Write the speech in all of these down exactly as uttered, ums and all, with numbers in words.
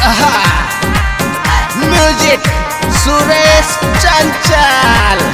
Music Suresh चंचल।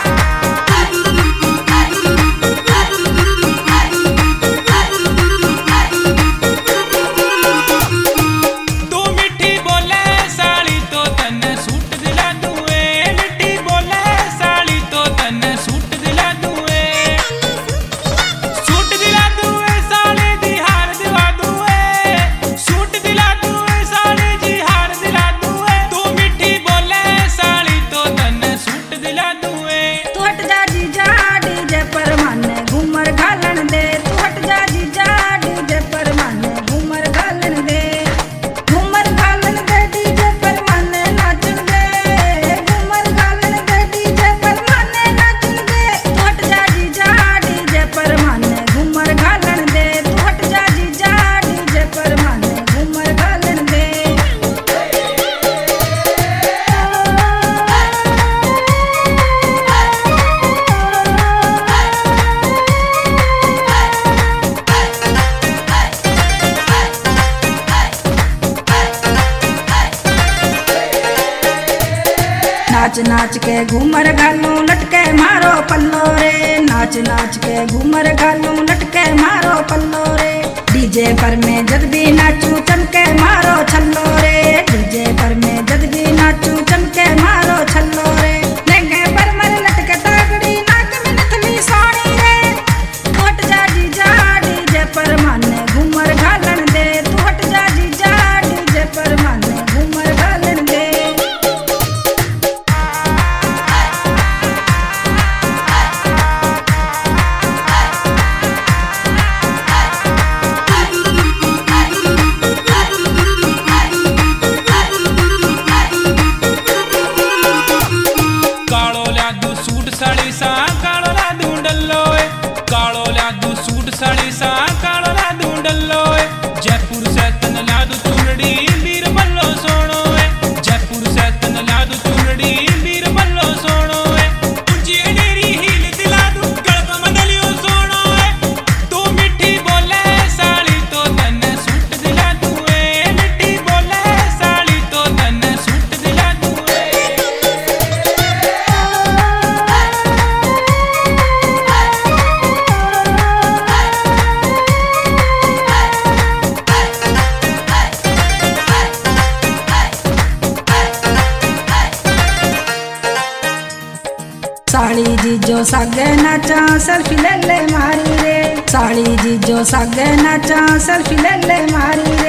नाच नाच के घूमर घालू लटके मारो पल्लो रे, नाच नाच के घूमर घालू लटके मारो पल्लो रे। डीजे पर मैं जद भी नाचू चमके मारो छल्लो रे, डीजे पर मैं जद भी नाचू चमके मारो छल्लो रे। लहंगे पर मर लटके तागड़ी नाक में नथनी सोनी रे, तू हट जा जीजा डीजे पर माने घूमर घालन दे, तू हट जा जीजा डीजे पर माने घूमर घालन दे। साड़ी जीजो सागे नाचा सेल्फी ले ले मारी रे, साड़ी जीजो सागे नाचा सेल्फी ले ले मारी रे।